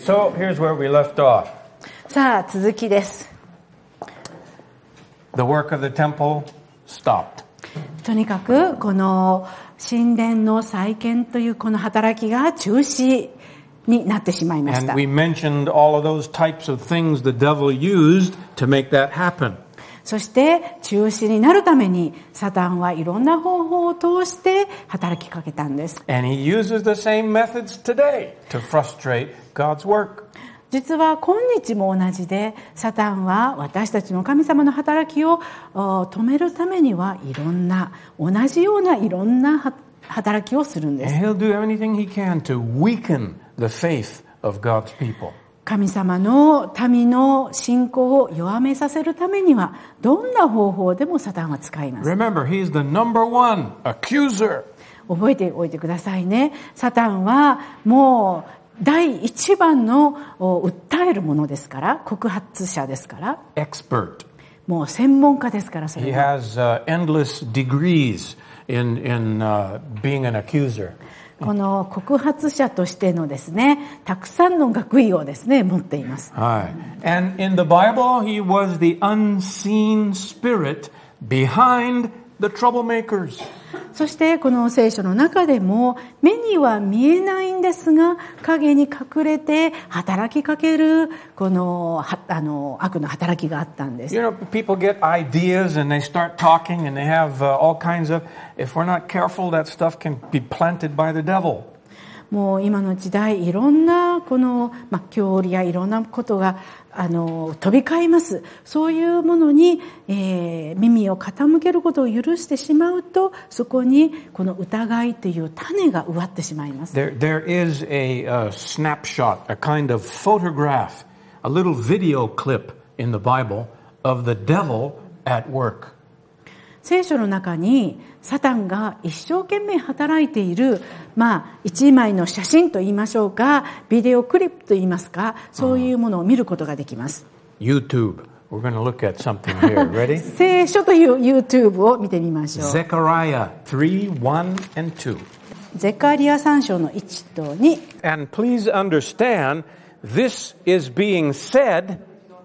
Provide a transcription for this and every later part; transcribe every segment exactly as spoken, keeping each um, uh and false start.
So here's where we left off. さあ続きです。 The work of the temple stopped. とにかくこの神殿の再建というこの働きが中止になってしまいました。 And we mentioned all of those types of things the devil used to make that happen. そして中止になるためにサタンはいろんな方法を通して働きかけたんです。 And he uses the same methods today to frustrate God's work. 実は今日も同じで、サタンは私たちの神様の働きを止めるためにはいろんな同じようないろんな働きをするんです。 And he'll do anything he can to weaken the faith of God's people. 神様の民の信仰を弱めさせるためにはどんな方法でもサタンは使います。 Remember, he's the number one accuser. 覚えておいてくださいね。サタンはもう第一番の訴えるものですから、告発者ですから、 expert. もう専門家ですから、それ He は。 has、uh, endless degrees in, in、uh, being an accuser. この告発者としてのですね、たくさんの学位をですね、持っています。 Right. And in the Bible, he was the unseen spirit behind the troublemakers. そしてこの聖書の中でも目には見えないんですが影に隠れて働きかけるこのあの悪の働きがあったんです。 You know, people get ideas and they start talking and they have、uh, all kinds of, if we're not careful, that stuff can be planted by the devil. もう今の時代いろんなこの、まあ、教理やいろんなことがあの飛び交います。そういうものに、えー、耳を傾けることを許してしまうとそこにこの疑いという種が植わってしまいます。 There, there is a, a snapshot, a kind of photograph, a little video clip in the Bible of the devil at work. 聖書の中にサタンが一生懸命働いている、まあ、一枚の写真と言いましょうか、ビデオクリップと言いますか、そういうものを見ることができます。 YouTube. We're going to look at something here. Ready? 聖書という YouTube を見てみましょう。 Zechariah three, one and two. ゼカリアさん章のいちとに。 And please understand, this is being said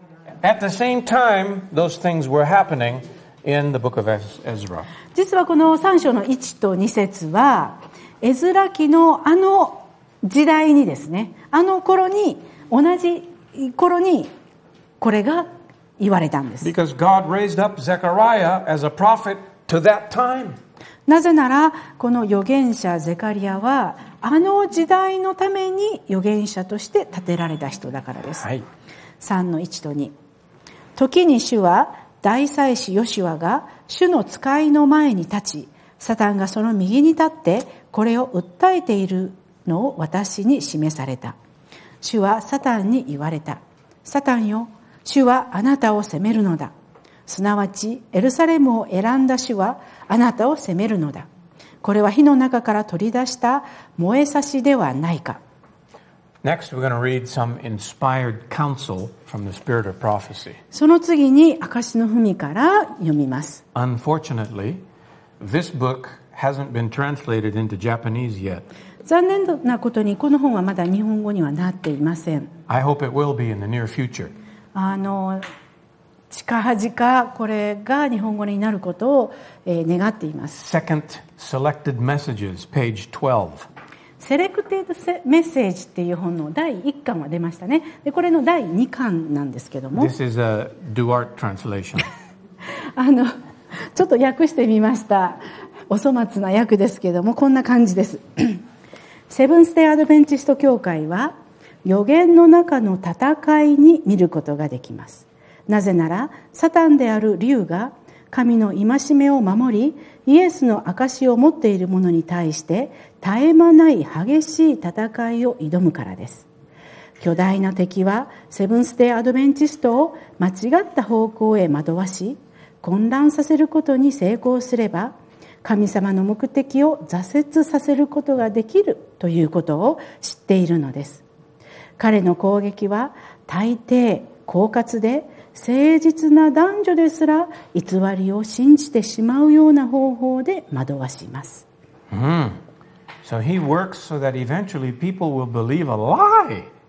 at the same time those things were happening in the book of Ezra. 実はこのさん章のいちとに節はエズラ記のあの時代にですね、あの頃に同じ頃にこれが言われたんです。 Because God raised up Zechariah as a prophet to that time. なぜならこの預言者ゼカリアはあの時代のために預言者として立てられた人だからです。 はい。 さんのいちとに。時に主は大祭司ヨシュアが主の使いの前に立ち、サタンがその右に立ってこれを訴えているのを私に示された。主はサタンに言われた。サタンよ、主はあなたを責めるのだ。すなわちエルサレムを選んだ主はあなたを責めるのだ。これは火の中から取り出した燃えさしではないか。 Next, we're going to read some inspired counsel from the spirit of prophecy. その次に証の文から読みます。 Unfortunately, this book hasn't been translated into Japanese yet. 残念なことにこの本はまだ日本語にはなっていません。 I hope it will be in the near future. あの近々これが日本語になることを、えー、願っています。 Second Selected Messages, page twelve. セレクテッドメッセージっていう本のだいいっかんは出ましたね。でこれのだいにかんなんですけども。 This is a Duarte translation. あのちょっと訳してみました。お粗末な訳ですけどもこんな感じです。セブンスデーアドベンチスト教会は預言の中の戦いに見ることができます。なぜならサタンである竜が神の戒めを守りイエスの証を持っている者に対して絶え間ない激しい戦いを挑むからです。巨大な敵はセブンスデーアドベンチストを間違った方向へ惑わし混乱させることに成功すれば神様の目的を挫折させることができるということを知っているのです。彼の攻撃は大抵狡猾で誠実な男女ですら偽りを信じてしまうような方法で惑わします。 Mm. So he works so that eventually people will believe a lie.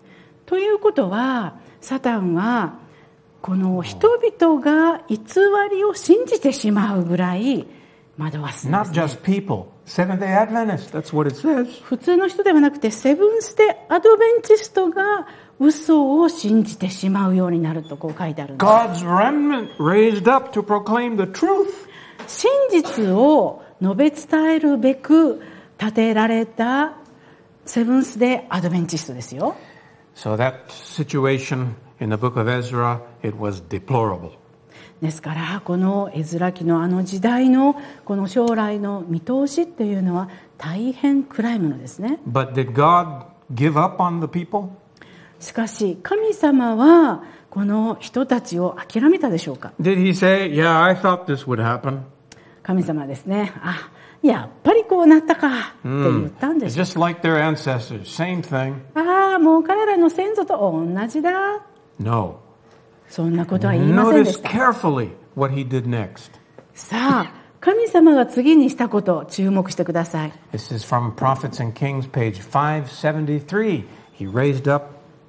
ということは、サタンはこの人々が偽りを信じてしまうぐらい惑わすんですね。 Not just people. Seventh-day Adventists, that's what it says. 普通の人ではなくて、セブンスデーアドベンチストが嘘を信じてしまうようになるとこう書いてあるんです。 God's remnant raised up to proclaim the truth. 真実を述べ伝えるべく立てられたセブンスデーアドベンチストですよ。 So that situation in the book of Ezra, it was deplorable. ですからこのエズラ記のあの時代のこの将来の見通しっていうのは大変暗いものですね。 But did God give up on the people? しかし神様はこの人たちを諦めたでしょうか。 Did he say, yeah, I thought this would happen? 神様はですね、あ、やっぱりこうなったかって言ったんでしょう。 Just like their ancestors, same thing. ああ、もう彼らの先祖と同じだ。 No. そんなことは言いませんで Notice した。 carefully what he did next. さあ、神様が次にしたことを注目してください。 This is from Prophets and Kings, page five seventy-three. He raised up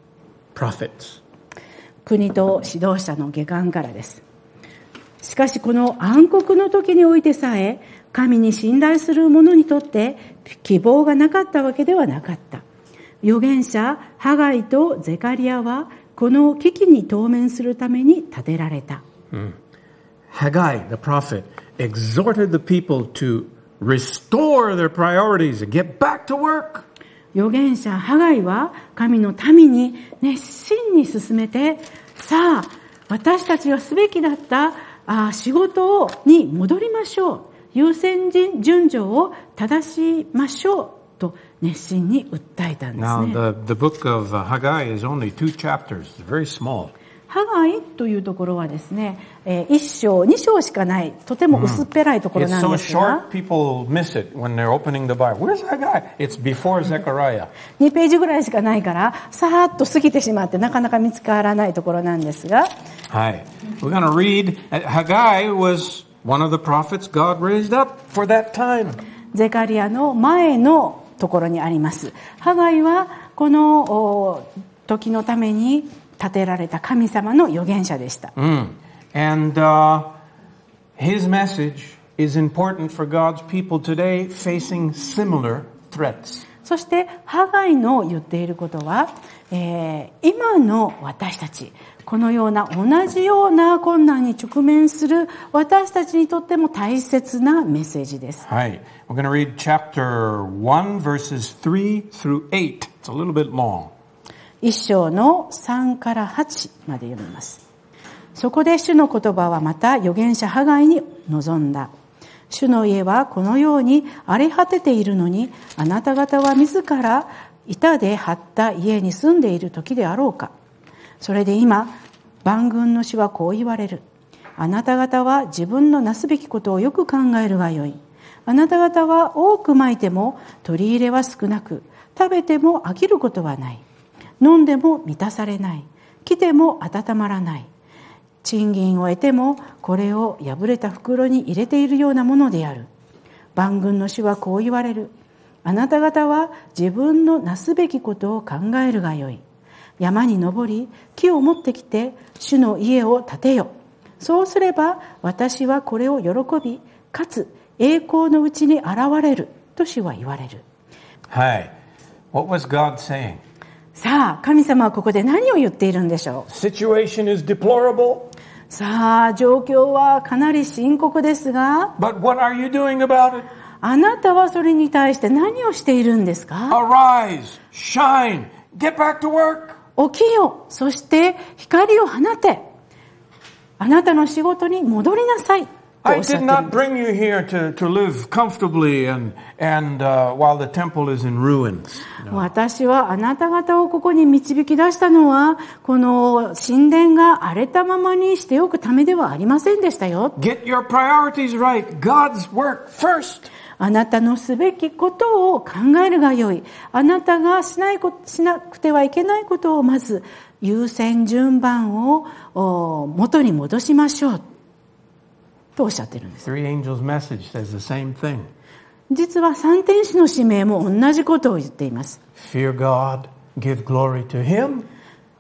prophets. 国と指導者の下巻からです。しかしこの暗黒の時においてさえ、神に信頼する者にとって希望がなかったわけではなかった。預言者ハガイとゼカリアはこの危機に当面するために立てられた。 Mm. Haggai, the prophet, exhorted the people to restore their priorities and get back to work. 預言者ハガイは神の民に熱心に進めて、さあ私たちがすべきだったあ仕事に戻りましょう。優先順序を正しましょうと熱心に訴えたんです Now, ね。 the, the book of uh, Haggai is only two chapters. It's very small. ハガイというところはですね、えー、一章、二章しかない、とても薄っぺらいところ It's なん so ですが、 short, people miss it when they're opening the Bible. Where's Haggai? It's before Zechariah. にページぐらいしかないから、さーっと過ぎてしまってなかなか見つからないところなんですが、 Hi. We're going to read. Haggai was one of the prophets God raised up for that time. ゼカリアの前のところにあります。ハガイはこの時のために立てられた神様の預言者でした。 Mm. And uh, his message is important for God's people today facing similar threats. そしてハガイの言っていることは、えー、今の私たち、このような同じような困難に直面する私たちにとっても大切なメッセージです。 Hi. We're going to read chapter one, verses three through eight. It's a little bit long. 一章のさんからはちまで読みます。そこで主の言葉はまた預言者ハガイに臨んだ。主の家はこのように荒れ果てているのに、あなた方は自ら板で張った家に住んでいる時であろうか。それで今、万軍の主はこう言われる。あなた方は自分のなすべきことをよく考えるがよい。あなた方は多くまいても取り入れは少なく、食べても飽きることはない。飲んでも満たされない。着ても温まらない。賃金を得てもこれを破れた袋に入れているようなものである。万軍の主はこう言われる。あなた方は自分のなすべきことを考えるがよい。山に登り、木を持ってきて主の家を建てよ。そうすれば私はこれを喜び、かつ栄光のうちに現れると主は言われる。 Hi. What was God saying? さあ、神様はここで何を言っているんでしょう。 Situation is deplorable. さあ、状況はかなり深刻ですが、 But what are you doing about it? あなたはそれに対して何をしているんですか？ Arise, shine, get back to work. 起きよ、そして光を放て。あなたの仕事に戻りなさい。 I did not bring you here to, to live comfortably and, and uh, while the temple is in ruins. No. 私はあなた方をここに導き出したのは、この神殿が荒れたままにしておくためではありませんでしたよ。 Get your priorities right. God's work first. あなたのすべきことを考えるがよい。あなたがしないこ、しなくてはいけないことをまず優先順番を元に戻しましょう。とおっしゃってるんです。 Three angels' message says the same thing. 実は三天使の使命も同じことを言っています。 Fear God, give glory to Him.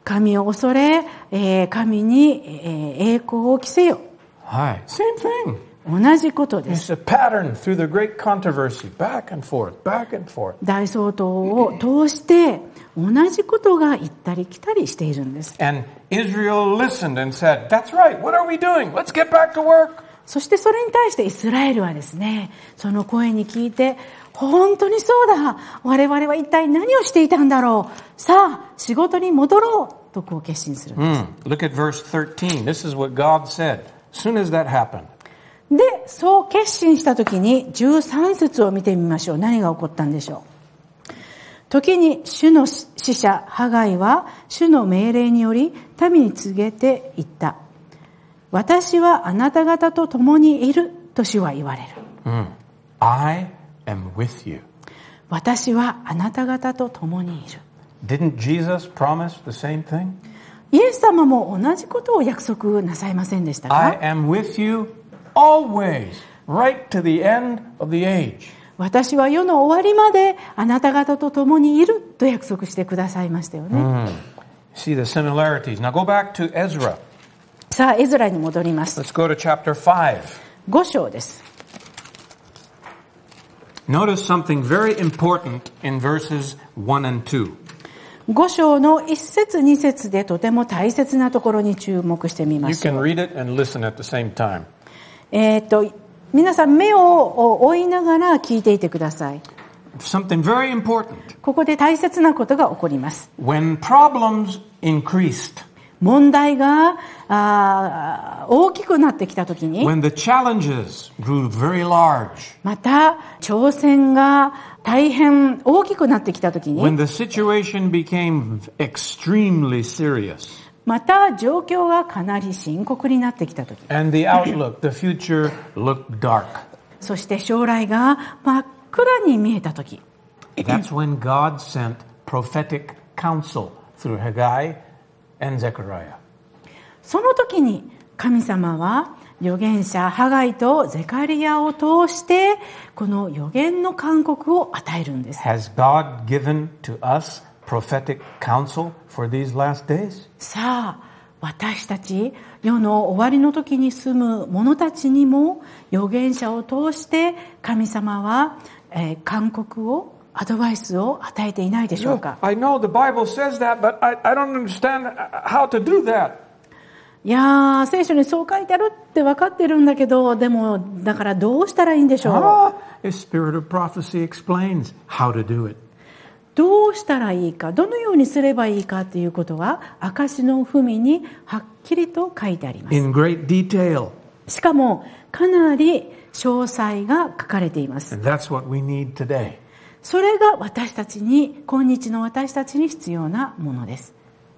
神を恐れ、えー、神に、えー、栄光を着せよ。 はい。Same thing. 同じことです。 It's a pattern through the great controversy, back and forth, back and forth. 大総統を通して同じことが行ったり来たりしているんです。 And Israel listened and said, "That's right. What are we doing? Let's get back to work." そしてそれに対してイスラエルはですね、その声に聞いて、本当にそうだ。我々は一体何をしていたんだろう。さあ、仕事に戻ろうとこう決心するんです。 Mm. Look at verse thirteen. This is what God said. As soon as that happened. で、そう決心したときにじゅうさん節を見てみましょう。何が起こったんでしょう。時に主の使者ハガイは主の命令により民に告げていった。私はあなた方と共にいると主は言われる。 Mm. I am with you. 私はあなた方と共にいる。 Didn't Jesus promise the same thing? イエス様も同じことを約束なさいませんでしたか？ I am with you always, right to the end of the age. 私は世の終わりまであなた方と共にいると約束してくださいましたよね。 Mm. See the similarities. Now go back to Ezra. さあ、エズラに戻ります。 Let's go to chapter five. ご章です。 Notice something very important in verses one and two. ご章の一節二節でとても大切なところに注目してみま You しょ can う。 read it and listen at the same time. えっと、皆さん目を追いながら聞いていてください。 Something very important. ここで大切なことが起こります。 When problems increased, 問題があ大きくなってきたときに、 when the challenges grew very large, また挑戦が大変大きくなってきたときに、 when the situation became extremely serious, また状況がかなり深刻になってきたとき、 and the outlook, the future looked dark, そして将来が真っ暗に見えたとき、 that's when God sent prophetic counsel through Haggai and Zechariah. その時に神様は預言者ハガイとゼカリアを通してこの預言の勧告を与えるんです。 Has God given to us prophetic counsel for these last days? さあ、私たち世の終わりの時に住む者たちにも預言者を通して神様は、えー、勧告をアドバイスを与えていないでしょうか。 I know the Bible says that, but I, I don't understand how to do that. いやー、聖書にそう書いてあるって分かってるんだけど、でもだからどうしたらいいんでしょう。 Ah, the Spirit of prophecy explains how to do it. どうしたらいいか、どのようにすればいいかということは証の文にはっきりと書いてあります。 In great detail. しかもかなり詳細が書かれています。 And that's what we need today. それが私たちに、今日の私たちに必要なものです。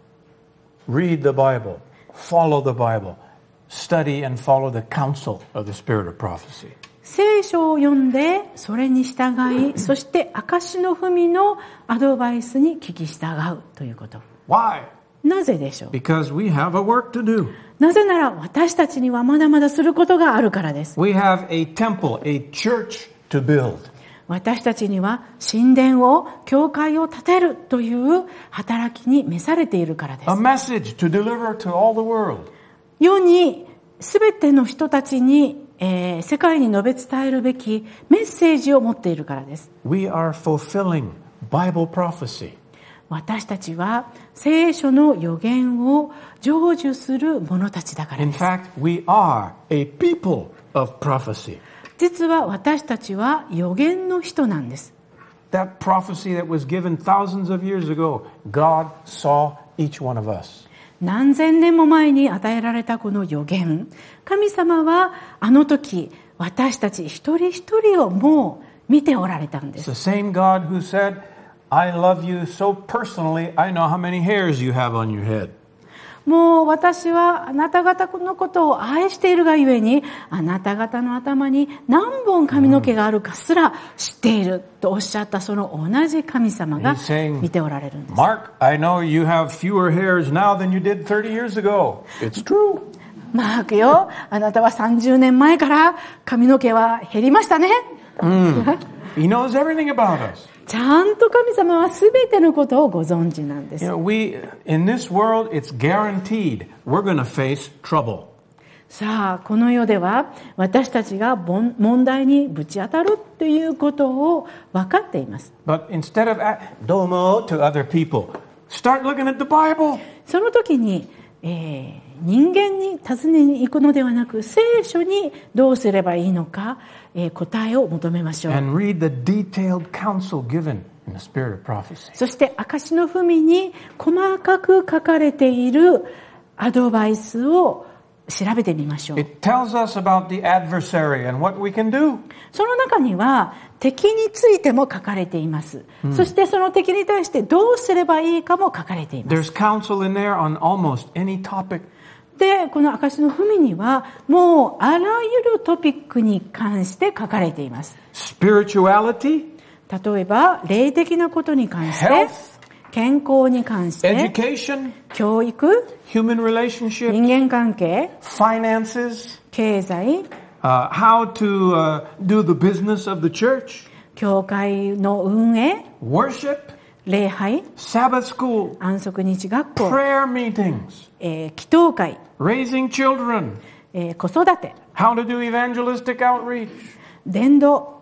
Read the Bible. Follow the Bible. Study and follow the counsel of the Spirit of prophecy. 聖書を読んでそれに従い、そして証の文のアドバイスに聞き従うということ。 Why? なぜでしょう。 Because we have a work to do. なぜなら私たちにはまだまだすることがあるからです。 We have a temple, a church to build. 私たちには神殿を、教会を建てるという働きに召されているからです。 A message to deliver to all the world. 世に全ての人たちに、えー、世界に述べ伝えるべきメッセージを持っているからです。 We are fulfilling Bible prophecy. 私たちは聖書の預言を成就する者たちだから In です。 fact, we are a people of prophecy. 実は私たちは預言の人なんです。 That prophecy that was given thousands of years ago, God saw each one of us. 何千年も前に与えられたこの預言、神様はあの時私たち一人一人をもう見ておられたんで It's す。 the same God who said, I love you so personally, I know how many hairs you have on your head. もう私はあなた方のことを愛しているがゆえに、あなた方の頭に何本髪の毛があるかすら知っているとおっしゃったその同じ神様が He's saying, 見ておられるんです。 Mark, I know you have fewer hairs now than you did thirty years ago. It's true. マークよ、あなたはさんじゅうねんまえから髪の毛は減りましたね。 He knows everything about us. ちゃんと神様はすべてのことをご存知なんです。 You know, we, in this world, it's guaranteed we're going to face trouble. さあ、この世では私たちが問題にぶち当たるということを分かっています。 But instead of, "どうも" to other people, start looking at the Bible. その時に、えー、人間に尋ねに行くのではなく、聖書にどうすればいいのか、えー、答えを求めましょう。 And read the detailed counsel given in the spirit of prophecy. そして証の文に細かく書かれているアドバイスを調べてみましょう。 It tells us about the adversary and what we can do. その中には敵についても書かれています。うん、そしてその敵に対してどうすればいいかも書かれています。 There's counsel in there on almost any topic. で、この証の文にはもうあらゆるトピックに関して書かれています。 Spirituality, 例えば霊的なことに関して、 health, 健康に関して、 education, 教育、 human relationships, 人間関係、 finances, 経済、 uh, how to uh, do the business of the church, 教会の運営、 worship, 礼拝、 Sabbath school, 安息日学校、 prayer meetings, えー、祈祷会、 raising children, えー、子育て、 how to do evangelistic outreach, 伝道、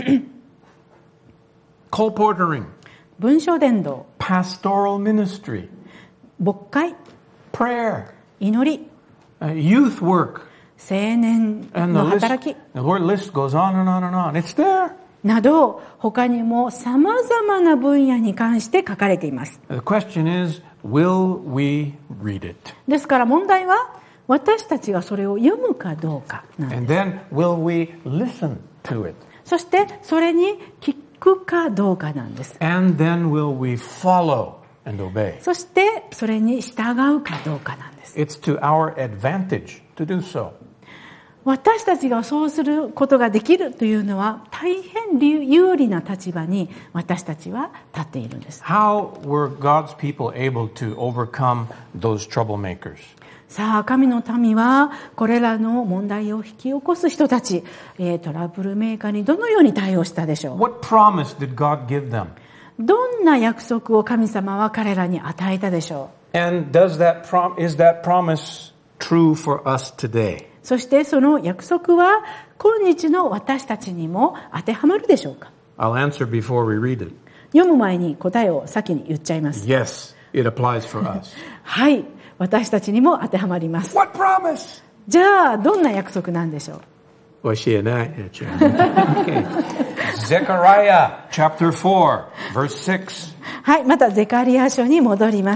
colporteuring, 文章伝道、 pastoral ministry, 牧会、 prayer, 祈り、 uh, youth work, 青年の働き、 the list goes on and on and on. It's there. など他にも様々な分野に関して書かれています。 The question is, will we read it? ですから問題は私たちがそれを読むかどうかなんです。 And then will we listen to it? そしてそれに聞くかどうかなんです。 And then will we follow and obey? そしてそれに従うかどうかなんです。 It's to our advantage to do so. 私たちがそうすることができるというのは大変有利な立場に私たちは立っているんです。 How were God's people able to overcome those troublemakers? さあ、神の民はこれらの問題を引き起こす人たち、えー、トラブルメーカーにどのように対応したでしょう。 What promise did God give them? どんな約束を神様は彼らに与えたでしょう。 And does that prom- is that promise true for us today? そしてその約束は今日の私たちにも当てはまるでしょうか。 I'll answer before we read it. 読む前に答えを先に言っちゃいます。 Yes, it applies for us. はい、私たちにも当てはまります。 What promise? じゃあどんな約束なんでしょう。 教えない。Okay. Zechariah chapter four, verse six. はい、またゼカリヤ書に戻ります。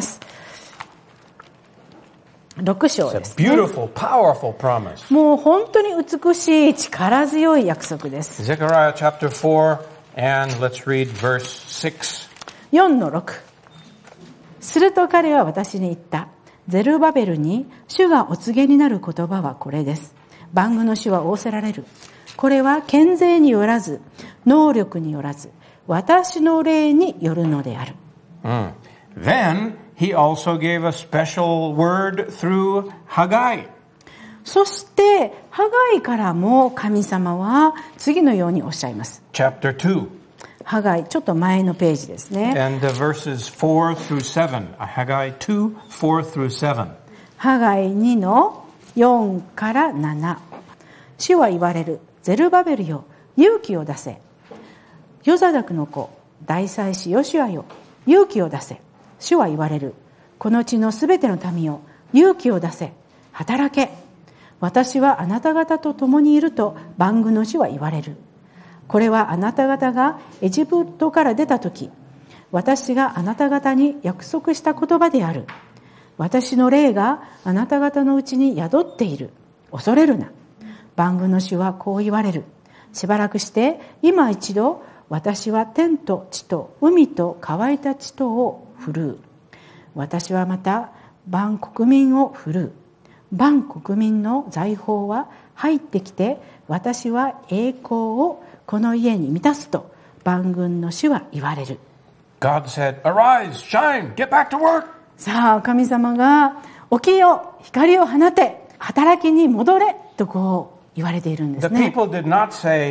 ろく章 It's で a すね。 beautiful, powerful promise. もう本当に美しい力強い約束です。 Zechariah chapter four, and let's read verse six. よんのろく。すると彼は私に言った。ゼルバベルに主がお告げになる言葉はこれです。万軍の主は仰せられる。これは権勢によらず、能力によらず、私の霊によるのである。 Mm. Then he also gave a special word through Haggai. そして、ハガイからも神様は次のようにおっしゃいます。 Chapter two. ハガイ、ちょっと前のページですね。 And the verses four through seven. Haggai two, four through seven. ハガイにのよんからなな。主は言われる。ゼルバベルよ、勇気を出せ。ヨザダクの子、大祭司ヨシュアよ、勇気を出せ。主は言われる。この地のすべての民よ、勇気を出せ。働け。私はあなた方と共にいると万軍の主は言われる。これはあなた方がエジプトから出たとき、私があなた方に約束した言葉である。私の霊があなた方のうちに宿っている。恐れるな。万軍の主はこう言われる。しばらくして今一度私は天と地と海と乾いた地とを振るう。私はまた万国民を振るう。万国民の財宝は入ってきて、私は栄光をこの家に満たすと万軍の主は言われる。 God said, Arise, shine, get back to work. さあ、神様が起きよ、光を放て、働きに戻れとこう言われているんです The ね。 people did not say,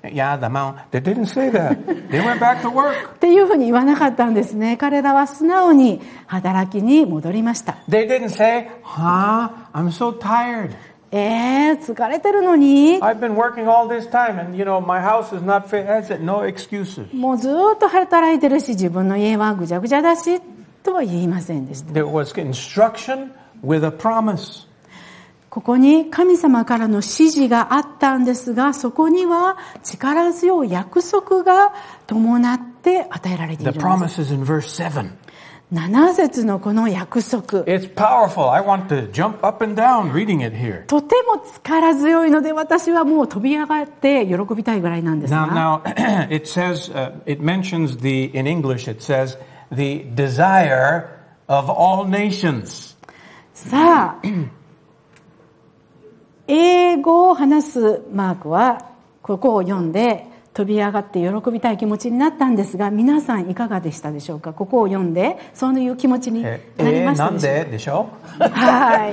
Yeah, the mount. They didn't say that. They went back to work. っていうふうに言わなかったんですね。彼らは素直に働きに戻りました。 They didn't say, huh, I'm so tired. えー、疲れてるのに I've been working all this time and, you know, my house is not fit. I said, no excuses. もうずーっと働いてるし、自分の家はぐちゃぐちゃだし、とは言いませんでした。 There was instruction with a promise. ここに神様からの指示があったんですが、そこには力強い約束が伴って与えられているんで The す。 promise is in verse seven. なな節のこの約束。 It's powerful. I want to jump up and down reading it here. とても力強いので、私はもう飛び上がって喜びたいぐらいなんです Now, が。 now it says, uh, it mentions the, in English, it says, the desire of all nations. さあ、英語を話すマークは、ここを読んで、飛び上がって喜びたい気持ちになったんですが、皆さんいかがでしたでしょうか。ここを読んで、そういう気持ちになりましたでしょうか。 え、なんででしょはい。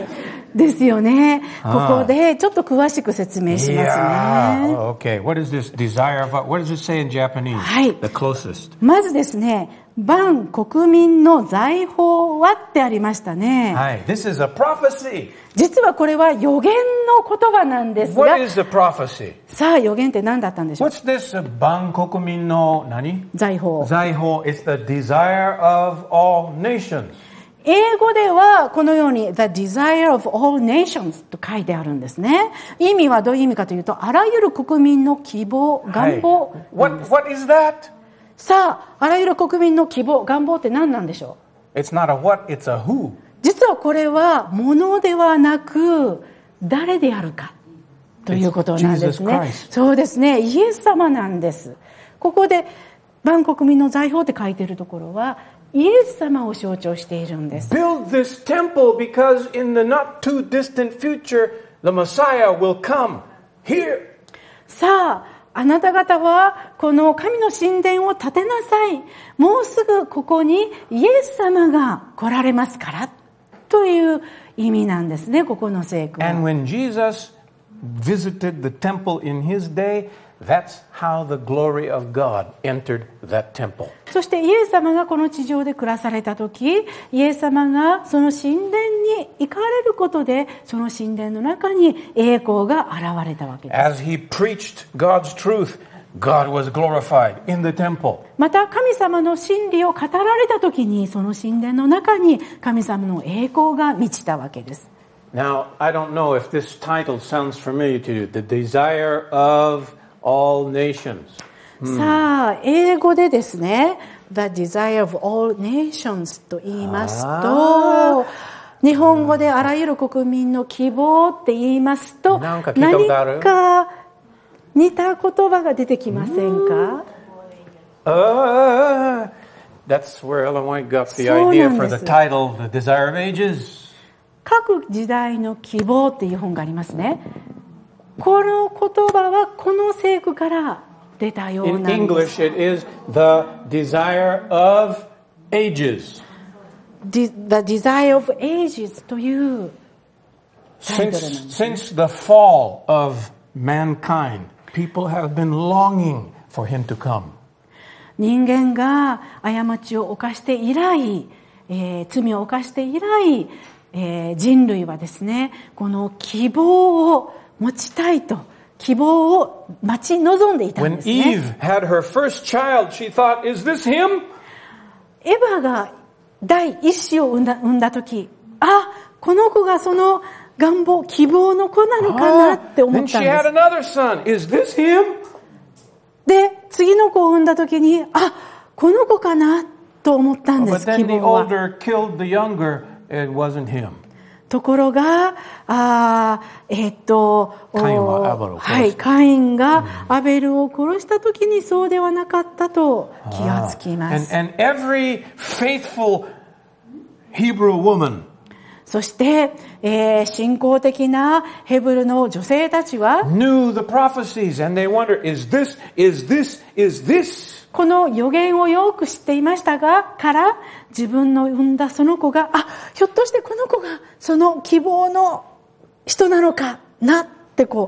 ですよね。ここでちょっと詳しく説明しますね。 Yeah. Okay. What is this desire of? What does it say in Japanese? はい。 The closest. まずですね、万国民の財宝はってありましたね。 はい。This is a prophecy. 実はこれは予言の言葉なんですが、 What is the prophecy? さあ予言って何だったんでしょう。 What's this? 万国民の何？ 財宝。 財宝。It's the desire of all nations. 英語ではこのように The desire of all nations と書いてあるんですね。意味はどういう意味かというと、あらゆる国民の希望、願望。 What, what is that? さあ、あらゆる国民の希望、願望って何なんでしょう。 It's not a what, it's a who. 実はこれは物ではなく誰であるかということなんですね。そうですね。イエス様なんです。ここで万国民の財宝って書いているところはイエス様を象徴しているんです。 Build this temple because in the not too distant future the Messiah will come here. さあ、あなた方はこの神の神殿を建てなさい。もうすぐここにイエス様が来られますから。という意味なんですね、ここの聖句は。 And when Jesus visited the temple in his day, that's how the glory of God entered that temple. そしてイエス様がこの地上で暮らされた時、イエス様がその神殿に行かれることで、その神殿の中に栄光が現れたわけです。 As he preached God's truth, God was glorified in the temple. また神様の真理を語られた時に、その神殿の中に神様の栄光が満ちたわけです。 Now, I don't know if this title sounds familiar to you. The desire of all nations. さあ、英語でですね、The desire of all nations と言いますと、日本語であらゆる国民の希望って言いますと、 なんか聞いたことある？ 何か似た言葉が出てきませんか？ Uh, that's where Ellen White got the そう idea なん for で the す。 title, The Desire of Ages. 各時代の希望っていう本がありますね。この言葉はこの聖句から出たよう In なんです。 English, it is the desire of ages. The desire of ages というタイトルなんで Since, す。 since the fall of mankind, people have been longing for him to come. 人間が過ちを犯して以来、えー、罪を犯して以来、えー、人類はですね、この希望を持ちたいと、希望を待ち望んでいたん When ですね。 Eve had her first child, she thought, is this him? エヴァが第一子を産んだ、産んだ時、あ、この子がその願望、希望の子なのかなって思 Then ったん she で had す。 another son. Is this him? で、次の子を産んだ時に、あ、この子かなと思ったんで But す、希 then the 望は。 older killed the younger. It wasn't him. ところが、あえっと、 カインはアベルを殺した。 はい、カインがアベルを殺した時にそうではなかったと気がつきます。 And, and every faithful Hebrew woman そして、えー、信仰的なヘブルの女性たちは knew the prophecies and they wondered, is this, is this, is this? この予言をよく知っていましたが、から自分の産んだその子が、あ、ひょっとしてこの子がその希望の人なのかなってこう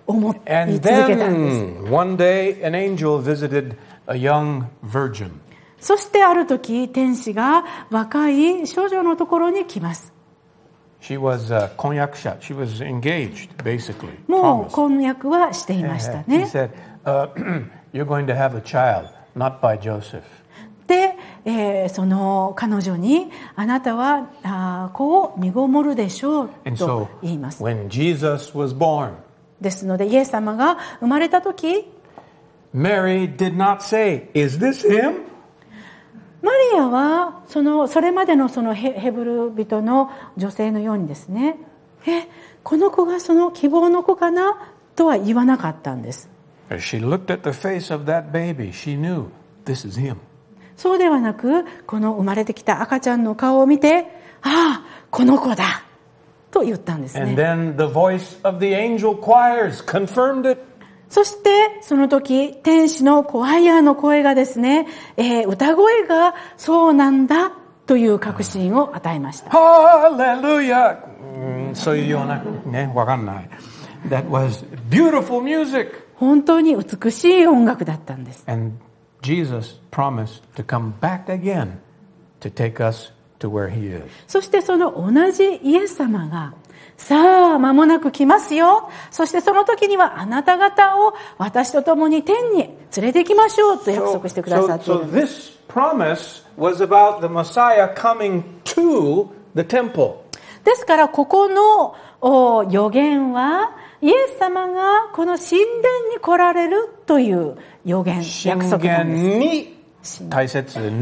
思い And 続けたんです。 then one day an angel visited a young virgin. そしてある時、天使が若い少女のところに来ます。 She was a 婚約者. She was engaged, basically. もう Promised. 婚約はしていました He ね。 said, uh, you're going to have a child, not by Joseph. で、えーその彼女に、あなたはあ子を身ごもるでしょう And と so 言います。 when Jesus was born, ですので、イエス様が生まれた時、 Mary did not say, is this him? マリアはそのそれまでのそのヘヘブル人の女性のようにですね、え、この子がその希望の子かなとは言わなかったんです。 As she looked at the face of that baby, she knew this is him. そうではなく、この生まれてきた赤ちゃんの顔を見て、ああ、この子だと言ったんです And ね。 then the voice of the angel choirs confirmed it. そしてその時、天使のコワイアの声がですね、えー歌声がそうなんだという確信を与えました。 Hallelujah! うんそういうようなね、わかんない。That was beautiful music. 本当に美しい音楽だったんです。 And Jesus promised to come back again to take us to where he is. そしてその同じイエス様が、さあ間もなく来ますよ。そしてその時にはあなた方を私と共に天に連れて行きましょうと約束してくださってい So, る so んです。 this promise was about the Messiah coming to the temple. ですからここのお予言はイエス様がこの神殿に来られるという予言、約束なんです。 信玄に大切にね。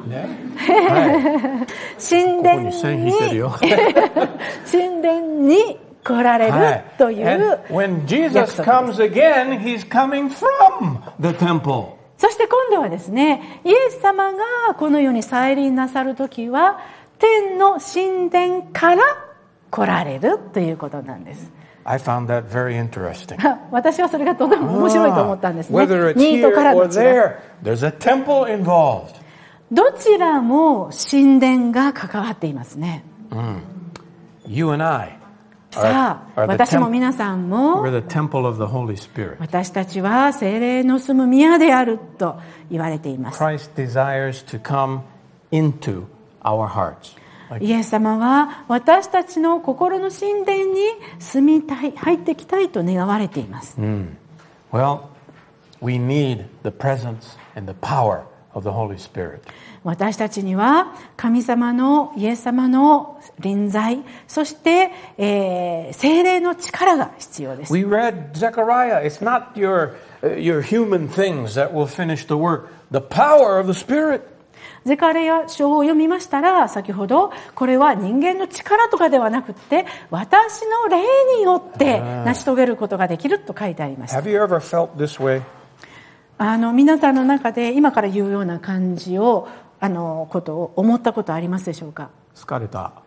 はい。 神殿にここに線引いてるよ。 神殿に来られるという。 And when Jesus comes again, he's coming from the temple. そして今度はですね、イエス様がこの世に再臨なさるときは、天の神殿から来られるということなんです。 I found that very interesting. 私はそれがとても面白いと思ったんですね。 Whether it's ニートから here の or 違い。 there, there's a temple involved. どちらも神殿が関わっていますね。 You and I さあ、 are, are, the 私も temp- 皆さんも、 we're the temple of the Holy Spirit. 私たちは聖霊の住む宮であると言われています。 Christ desires to come into our hearts. イエス様は私たちの心の神殿に住みたい、入ってきたいと願われています。 Well, we need the presence and the power of the Holy Spirit. 私たちには神様のイエス様の臨在、そして、えー、聖霊の力が必要です。 We read Zechariah. It's not your, uh, your human things that will finish the work. The power of the Spirit. ゼカリヤ書を読みましたら、先ほどこれは人間の力とかではなくって私の霊によって成し遂げることができると書いてありました。 Have you ever felt this way? あの皆さんの中で今から言うような感じをあのことを思ったことありますでしょうか？ 疲れた。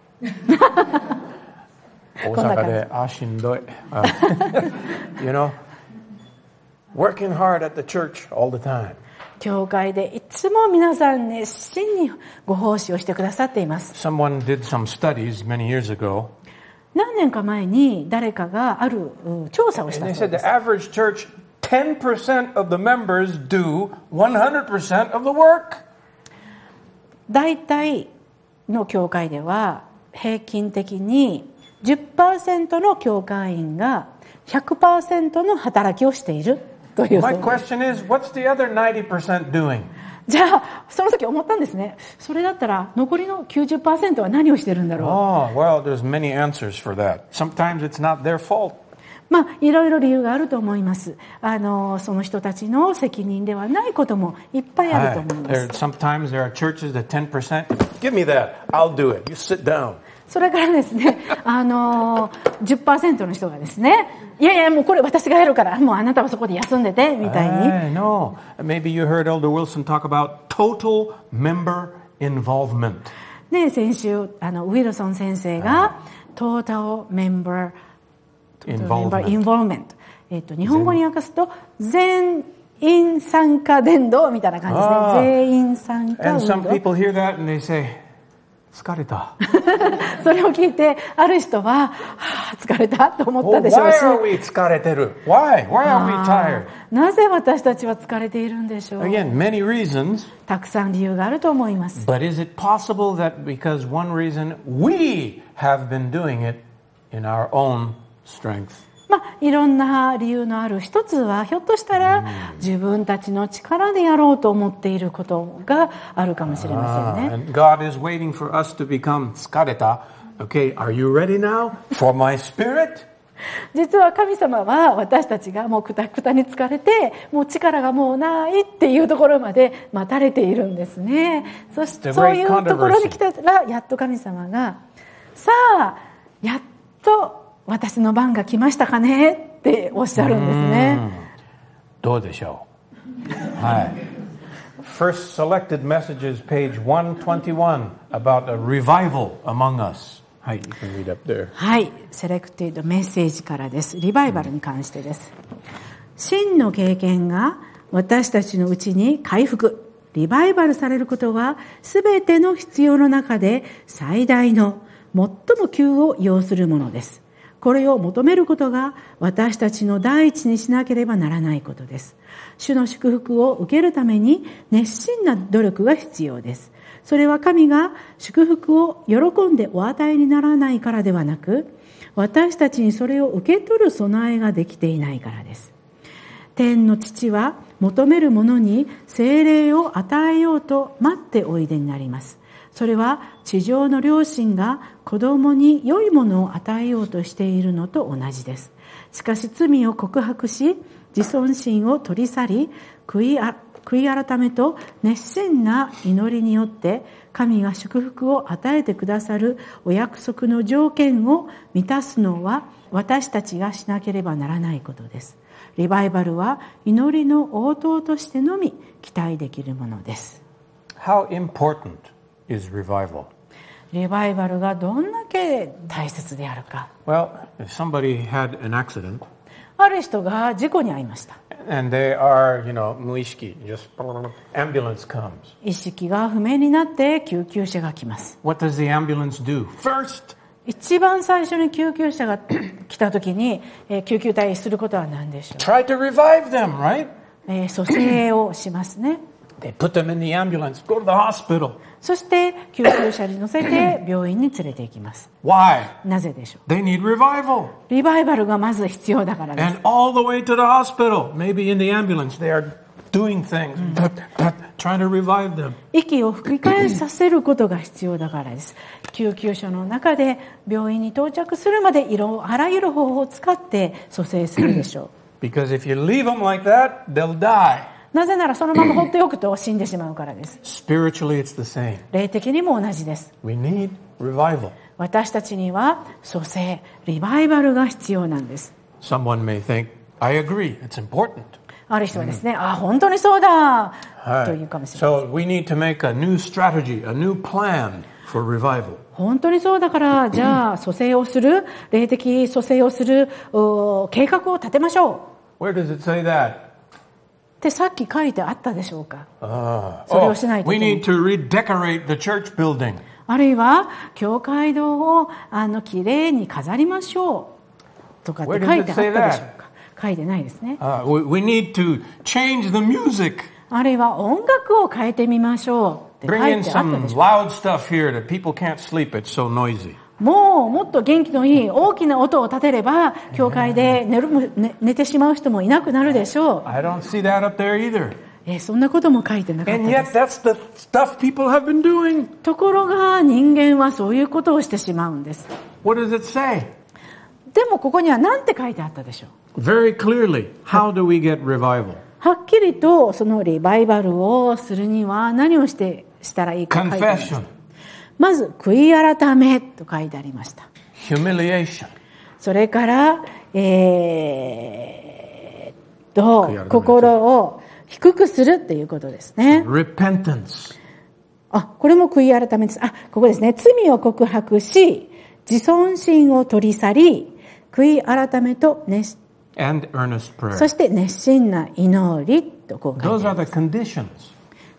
大阪で、あ、しんどい。You know, working hard at the church all the time. 教会でいつも皆さん熱心にご奉仕をしてくださっています。 Someone did some studies many years ago. 何年か前に誰かがある調査をし And た they そう said で the す。 average church, ten percent of the members do one hundred percent of the work. 大体の教会では平均的に じゅっパーセント の教会員が ひゃくパーセント の働きをしているという。 My question is, what's the other ninety percent doing? じゃあその時思ったんですね。それだったら残りの きゅうじゅっパーセント は何をしてるんだろう。 Oh, well, there's many answers for that. Sometimes it's not their fault. まあいろいろ理由があると思います。あのその人たちの責任ではないこともいっぱいあると思います。 There, sometimes there are churches that ten percent, give me that, I'll do it. You sit down. それからですね、あの じゅっパーセント の人がですね、いやいやもうこれ私がやるからもうあなたはそこで休んでてみたいに。 I know. Maybe you heard Elder Wilson talk about total member involvement. ね、先週あのウィルソン先生がトータルメンバーメンバーインボルメント、えっと日本語に訳すと全員参加伝道みたいな感じですね。全員参加運 And some 動。 people hear that and they say, 疲れた。 それを聞いて、ある人は、はあ、疲れたと思ったでしょう Well, し。 why are we 疲れてる? Why? Why are we あ tired? ーなぜ私たちは疲れているんでしょう。 Again, many reasons. たくさん理由があると思います。 But is it possible that because one reason we have been doing it in our own strength? まあ、いろんな理由のある一つは、ひょっとしたら自分たちの力でやろうと思っていることがあるかもしれません Ah, ね。 and God is waiting for us to become 疲れた. Okay, are you ready now for my spirit? 実は神様は私たちがもうくたくたに疲れて、もう力がもうないっていうところまで待たれているんですね。そしてそういうところに来たら、やっと神様が、さあ、やっと私の番が来ましたかねっておっしゃるんですね。 どうでしょう? はい。First selected messages, page one twenty-one, about a revival among us. はい、you can read up there. はい、セレクティッドメッセージからです。リバイバルに関してです。真の経験が私たちのうちに回復、リバイバルされることは、すべての必要の中で最大の、最も急を要するものです。これを求めることが私たちの第一にしなければならないことです。主の祝福を受けるために熱心な努力が必要です。それは神が祝福を喜んでお与えにならないからではなく、私たちにそれを受け取る備えができていないからです。天の父は求める者に聖霊を与えようと待っておいでになります。それは地上の両親が子供に良いものを与えようとしているのと同じです。しかし罪を告白し、自尊心を取り去り、悔いあ悔い改めと熱心な祈りによって神が祝福を与えてくださるお約束の条件を満たすのは私たちがしなければならないことです。リバイバルは祈りの応答としてのみ期待できるものです。 How important is revival? リバイバルがどんだけ大切であるか。 Well, if somebody had an accident, ある人が事故に遭いました。 and they are, you know, 無意識, just ambulance comes. 意識が不明になって救急車が来ます。 What does the ambulance do? First, 一番最初に救急車が来た時に、えー、救急隊することは何でしょう。 try to revive them, right? えー、蘇生をしますね。 They put them in the ambulance, go to the hospital. そして救急車に乗せて病院に連れて行きます。 Why? なぜでしょう。 They need revival. リバイバルがまず必要だからです。 And all the way to the hospital, maybe in the ambulance, they are doing things, trying to revive them. 息を吹き返させることが必要だからです。救急車の中で病院に到着するまでいろあらゆる方法を使って蘇生するでしょう。 Because if you leave them like that, they'll die. なぜならそのまま放っておくと死んでしまうからです。 Spiritually, it's the same. 霊的にも同じです。 We need revival. 私たちには蘇生、リバイバルが必要なんです。 Someone may think, I agree, it's important. ある人はですね、あ、本当にそうだというかもしれない。 So we need to make a new strategy, a new plan for revival. 本当にそうだから、じゃあ蘇生をする、霊的蘇生をする計画を立てましょう。 Where does it say that? ってさっき書いてあったでしょうか。 Uh, それをしないと we いけない。 need to redecorate the church building. あるいは教会堂をあのきれいに飾りましょうとかって書いてあったでしょうか。書いてないですね。 Uh, we, we need to change the music. あるいは音楽を変えてみましょうって書 Bring い in てあった some でしょう。 loud stuff here that people can't sleep. It's so noisy. もうもっと元気のいい大きな音を立てれば教会で寝る、寝、寝てしまう人もいなくなるでしょう。 I don't see that up there either. えー、そんなことも書いてなかった And で yet す。 that's the stuff people have been doing. ところが人間はそういうことをしてしまうんです。 What does it say? でもここには何て書いてあったでしょう。 Very clearly, how do we get revival? はっきりとそのリバイバルをするには何をしてしたらいいか書いてありました。 Confession, まず悔い改めと書いてありました。 humiliation, それから、えー、と悔い改め心を低くするっていうことですね。 repentance, あ、これも悔い改めです。あ、ここですね。罪を告白し、自尊心を取り去り、悔い改めと熱 and earnest prayer. そして熱心な祈りとこう書い Those てあ are る。 the conditions.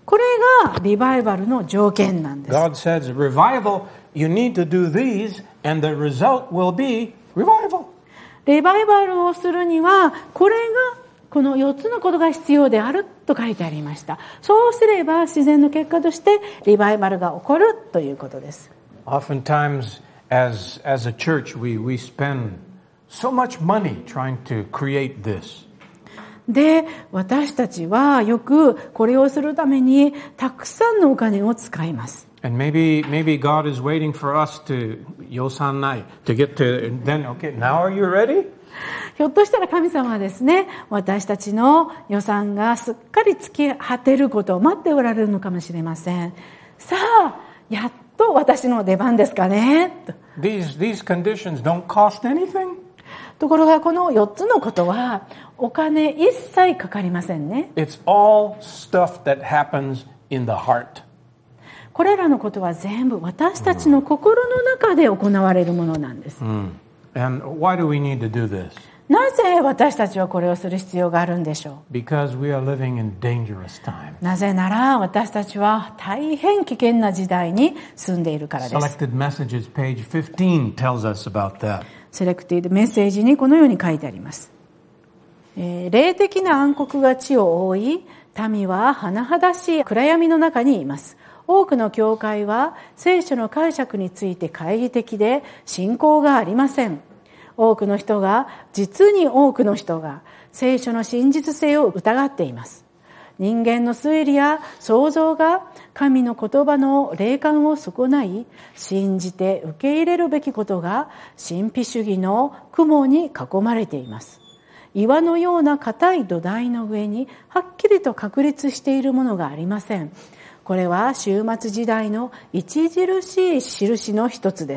これがリバイバルの条件なんです。 God says, revival, you need to do these, and the result will be revival. リバイバルをするには、これが、このよっつのことが必要であると書いてありました。そうすれば、自然の結果としてリバイバルが起こるということです。 Oftentimes, as, as a church, we, we spend so much money trying to create this. で、私たちはよくこれをするためにたくさんのお金を使います。 And maybe, maybe God is waiting for us to, 予算ない to get to, and then, okay, now are you ready? ひょっとしたら神様はですね、私たちの予算がすっかり尽き果てることを待っておられるのかもしれません。さあ、やっと私の出番ですかね。 These, these conditions don't cost anything. ところがこのよっつのことはお金一切かかりませんね。 It's all stuff that happens in the heart. これらのことは全部私たちの心の中で行われるものなんです。 Mm. And why do we need to do this? なぜ私たちはこれをする必要があるんでしょう。 Because we are living in dangerous times. なぜなら私たちは大変危険な時代に住んでいるからです。 Selected Messages, page fifteen, tells us about that. セレクティブメッセージにこのように書いてあります。えー、霊的な暗黒が地を覆い、民は甚だしい暗闇の中にいます。多くの教会は聖書の解釈について懐疑的で信仰がありません。多くの人が、実に多くの人が聖書の真実性を疑っています。人間の推理や想像が神の言葉の霊感を損ない、信じて受け入れるべきことが神秘主義の雲に囲まれています。岩のような硬い土台の上にはっきりと確立しているものがありません。これは終末時代の著しい印の一つです。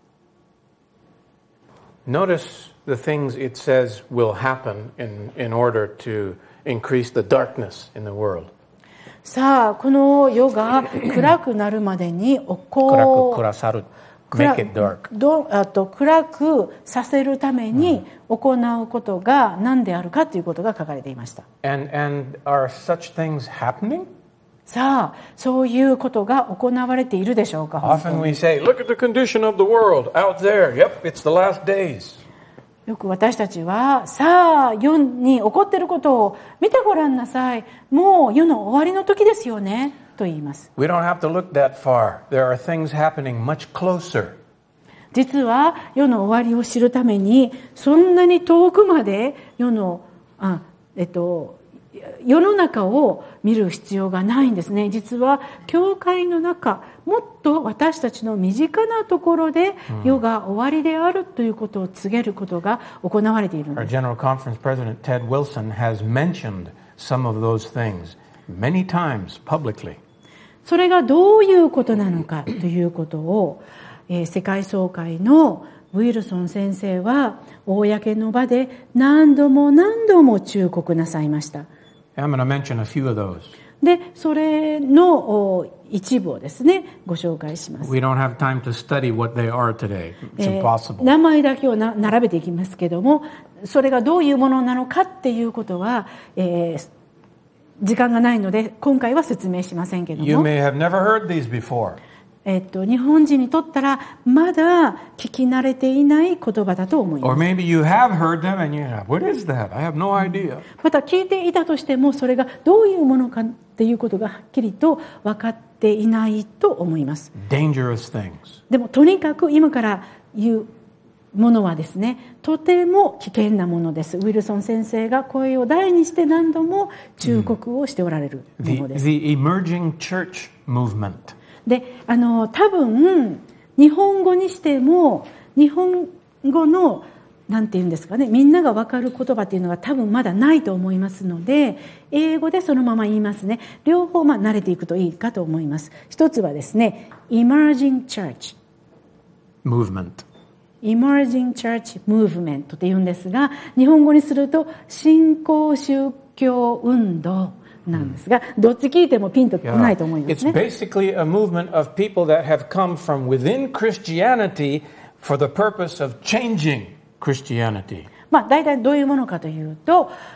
Notice the things it says will happen in, in order to increase the darkness in the world. さあ、この世が暗くなるまでに起こ暗く、暗さる。Make it dark. どあと暗くさせるために行うことが何であるかということが書かれていました。 And, and are such things happening? さあ、そういうことが行われているでしょうか。 Often we say, look at the condition of the world out there. Yep, it's the last days. よく私たちは、さあ、世に起こっていることを見てごらんなさい。もう世の終わりの時ですよね。と言います。 We don't have to look that far. There are things happening much closer. 実は世の終わりを知るために、そんなに遠くまで世の、あ、えっと、世の中を見る必要がないんですね。実は教会の中、もっと私たちの身近なところで世が終わりであるということを告げることが行われているんです。 Our General Conference President Ted Wilson has mentioned some of those things many times publicly. それがどういうことなのかということを、えー、世界総会のウィルソン先生は公の場で何度も何度も忠告なさいました。 I'm going to mention a few of those. で、それの一部をですね、ご紹介します。 We don't have time to study what they are today. It's えー impossible. 名前だけをな並べていきますけども、それがどういうものなのかっていうことは、えー、時間がないので今回は説明しませんけども。 You may have never heard these before. えっと、日本人にとったらまだ聞き慣れていない言葉だと思います。 Or maybe you have heard them and you're like, what is that? I have no idea. また聞いていたとしてもそれがどういうものかっていうことがはっきりと分かっていないと思います。 Dangerous things. でもとにかく今から言うものはですね、とても危険なものです。ウィルソン先生が声を大にして何度も忠告をしておられるものです。 The, the emerging church movement. で、あの多分日本語にしても日本語のなんていうんですかね、みんなが分かる言葉っていうのが多分まだないと思いますので、英語でそのまま言いますね。両方まあ慣れていくといいかと思います。一つはですね、Emerging Church Movement。Emerging Church Movement って言うんですが、日本語にすると新興宗教運動なんですが、どっち聞いてもピンとこないと思いますね。 It's basically a movement of people that have come from within Christianity for the purpose of changing Christianity. まあ大体どういうものかというと、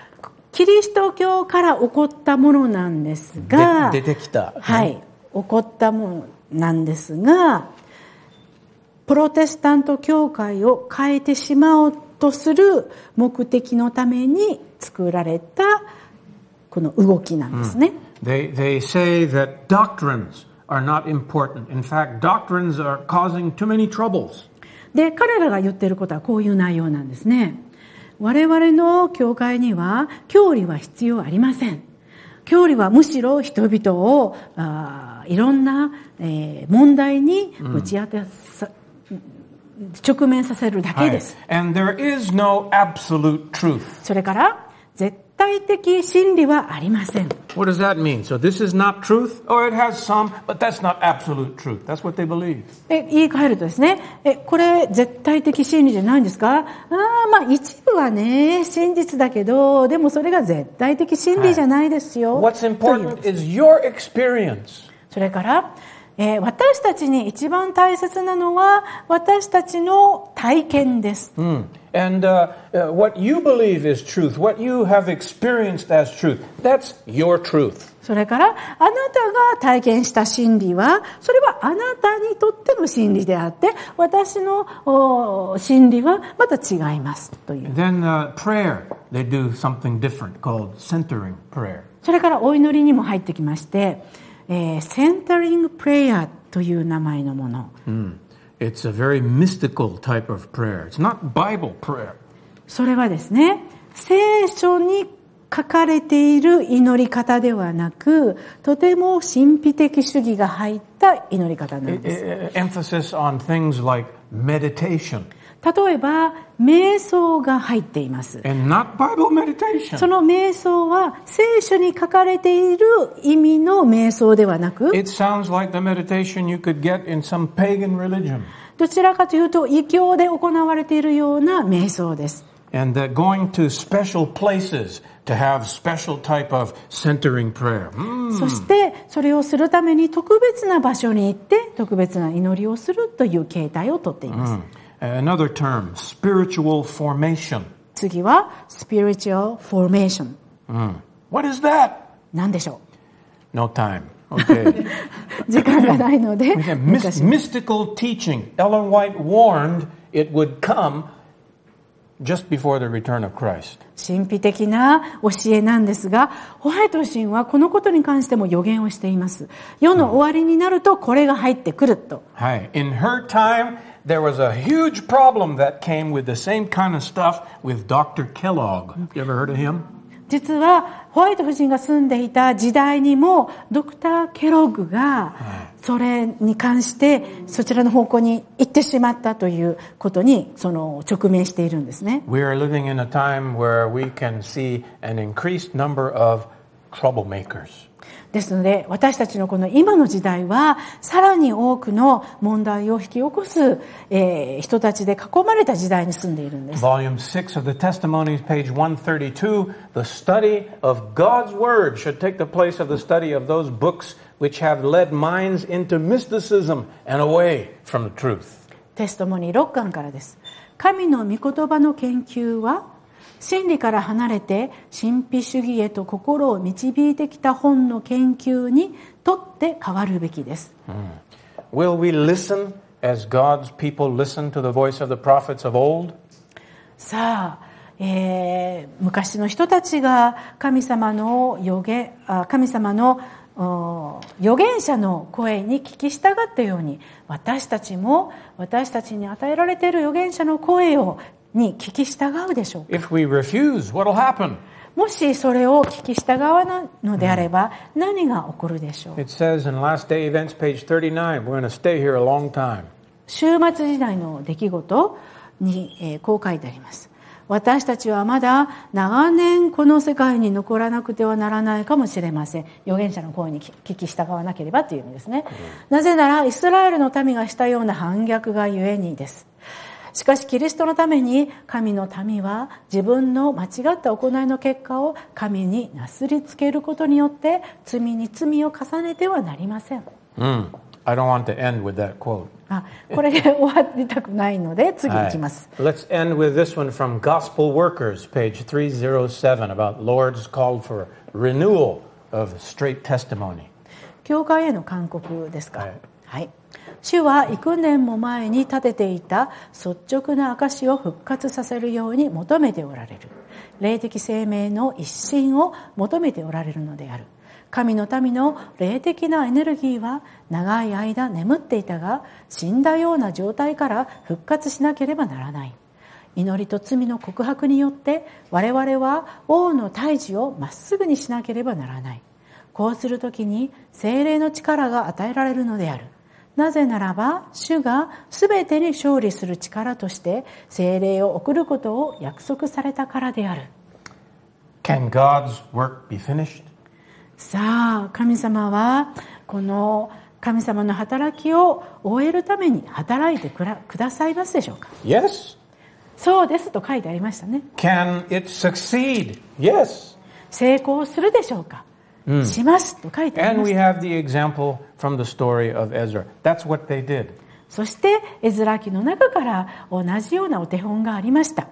キリスト教から起こったものなんですが、 で出てきた。 はい、起こったものなんですが、プロテスタント教会を変えてしまおうとする目的のために作られたこの動きなんですね。 They, they say that doctrines are not important. In fact, doctrines are causing too many troubles. で、彼らが言っていることはこういう内容なんですね。我々の教会には教理は必要ありません。教理はむしろ人々をあいろんな、えー、問題に打ち当てさ、うん、直面させるだけです。 And there is no absolute truth. それから絶対的真理はありません。 What does that mean? So this is not truth, or it has some, but that's not absolute truth. That's what they believe. え言い換えるとですね、えこれ絶対的真理じゃないんですか？ああ、まあ一部はね真実だけど、でもそれが絶対的真理じゃないですよ。 What's important is your experience. それから、えー、私たちに一番大切なのは私たちの体験です。 Mm. And uh, uh, what you believe is truth, what you have experienced as truth, that's your truth. それから、あなたが体験した真理は、それはあなたにとっての真理であって、私の真理はまた違いますという。 Then uh, prayer, they do something different called centering prayer. それからお祈りにも入ってきまして、えー、センタリングプレイヤーという名前のもの。 Mm. It's a very mystical type of prayer. It's not Bible prayer. それはですね、聖書に書かれている祈り方ではなく、とても神秘的主義が入った祈り方なんです。 Emphasis on things like meditation. 例えば、瞑想が入っています。 And not Bible meditation. その瞑想は聖書に書かれている意味の瞑想ではなく、 It sounds like the meditation you could get in some pagan religion. どちらかというと異教で行われているような瞑想です。 And uh, going to special places to have special type of centering prayer. Mm. そしてそれをするために特別な場所に行って特別な祈りをするという形態をとっています。 Mm. Another term, spiritual formation. 次は spiritual formation。 Mm. What is that? 何でしょう ?No time. Okay. 時間がないので。 Mystical teaching. Ellen White warned it would come just before the return of Christ. 神秘的な教えなんですが、ホワイト神はこのことに関しても予言をしています。世の終わりになるとこれが入ってくると。 はい。In her time, there was a huge problem that came with the same kind of stuff with Doctor Kellogg. You ever heard of him? 実はホワイト夫人が住んでいた時代にもドクター・ケロッグがそれに関してそちらの方向に行ってしまったということにその直面しているんですね。 We are living in a time where we can see an increased number of troublemakers. ですので私たちのこの今の時代はさらに多くの問題を引き起こす、えー、人たちで囲まれた時代に住んでいるんです。 Volume six of the Testimonies, page one thirty-two, the study of God's Word should take the place of the study of those books which have led minds into mysticism and away from the truth. テストモニーろっかんからです。神の御言葉の研究は真理から離れて神秘主義へと心を導いてきた本の研究にとって変わるべきです。 Mm. Will we listen as God's people listen to the voice of the prophets of old? さあ、えー、昔の人たちが神様の預言、あ、神様の預言者の声に聞き従ったように、私たちも私たちに与えられている預言者の声をに聞き従うでしょうか。 If we refuse, what will happen? もしそれを聞き従わないのであれば、何が起こるでしょう。 It says in Last Day Events, page thirty-nine, we're going to stay here a long time. 終末時代の出来事に、えー、こう書いてあります。私たちはまだ長年この世界に残らなくてはならないかもしれません。預言者の声に聞き従わなければという意味ですね。うん、なぜならイスラエルの民がしたような反逆がゆえにです。しかしキリストのために神の民は自分の間違った行いの結果を神になすりつけることによって罪に罪を重ねてはなりません。 Mm. I don't want to end with that quote. あ、これで終わりたくないので次いきます。 Let's end with this one from Gospel Workers, page three oh seven, about Lord's call for renewal of straight testimony. 教会への勧告ですか。 はい。 はい。主は幾年も前に立てていた率直な証を復活させるように求めておられる。霊的生命の一新を求めておられるのである。神の民の霊的なエネルギーは長い間眠っていたが、死んだような状態から復活しなければならない。祈りと罪の告白によって我々は王の胎児をまっすぐにしなければならない。こうするときに聖霊の力が与えられるのである。なぜならば主がすべてに勝利する力として聖霊を送ることを約束されたからである。 Can God's work be finished? さあ、神様はこの神様の働きを終えるために働いてくださいますでしょうか。 Yes. そうですと書いてありましたね。 Can it succeed? Yes. 成功するでしょうか、mm. しますと書いてあり And まし we た。 have the example from the story of Ezra. That's what they did. そしてエズラ記の中から同じようなお手本がありました。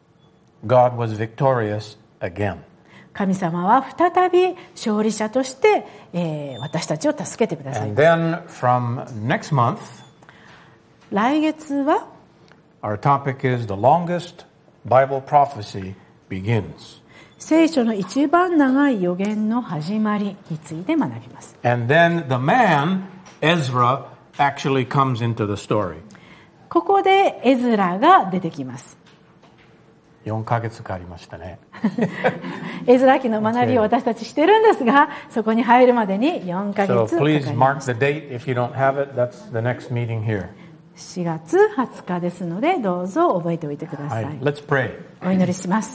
God was victorious again. 神様は再び勝利者として、えー、私たちを助けてください。 And then from next month, 来月は our topic is the longest Bible prophecy begins. 聖書の一番長い予言の始まりについて学びます。 And then the man, Ezra, actually comes into the story. ここでエズラが出てきます。 よんかげつかかりましたね。 エズラ記の学びを私たちしてるんですが、そこに入るまでによんかげつかか So り please ま mark した。 the date. If you don't have it, that's the next meeting here. しがつはつかですので、どうぞ覚えておいてください。 Right, let's pray. お祈りします。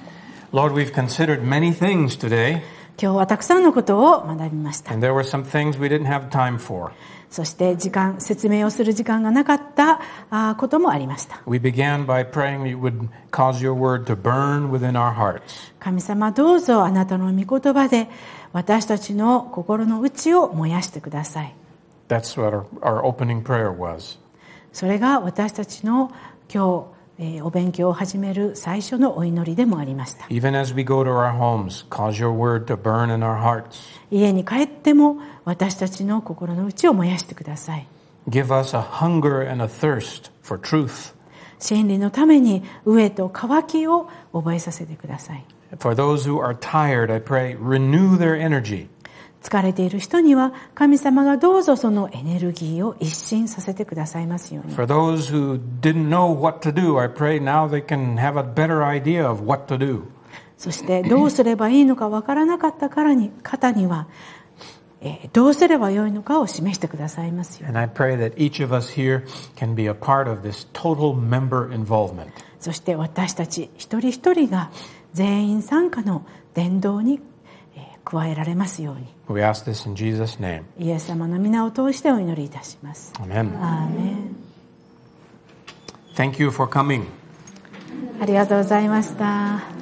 Lord, we've considered many things today, 今日はたくさんのことを学びました。 and there were some things we didn't have time for. そして時間、説明をする時間がなかったこともありました。 We began by praying that you would cause your word to burn within our hearts. 神様、どうぞあなたの御言葉で私たちの心の内を燃やしてください。 That's what our, our opening prayer was. それが私たちの今日、えー、お勉強を始める最初のお祈りでもありました。 Even as we go to our homes, cause your word to burn in our hearts. 家に帰っても私たちの心の内を燃やしてください。 Give us a hunger and a thirst for truth. 真理のために飢えと渇きを覚えさせてください。 For those who are tired, I pray, renew their energy. 疲れている人には神様がどうぞそのエネルギーを一新させてくださいますように。 For those who didn't know what to do, I pray now they can have a better idea of what to do. そしてどうすればいいのかわからなかったからに方には、えー、どうすればよいのかを示してくださいますように。 And I pray that each of us here can be a part of this total member involvement. そして私たち一人一人が全員参加の伝道に加えられますように。 We ask this in Jesus' name. イエス様の皆を通してお祈りいたします。 Amen. アーメン。 Thank you for coming. ありがとうございました。